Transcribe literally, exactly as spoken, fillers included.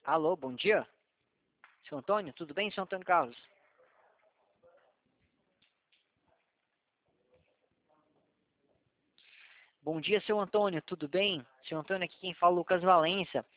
Alô, bom dia. Seu Antônio, tudo bem, seu Antônio Carlos? Bom dia, seu Antônio, tudo bem? Seu Antônio, aqui quem fala é o Lucas Valença.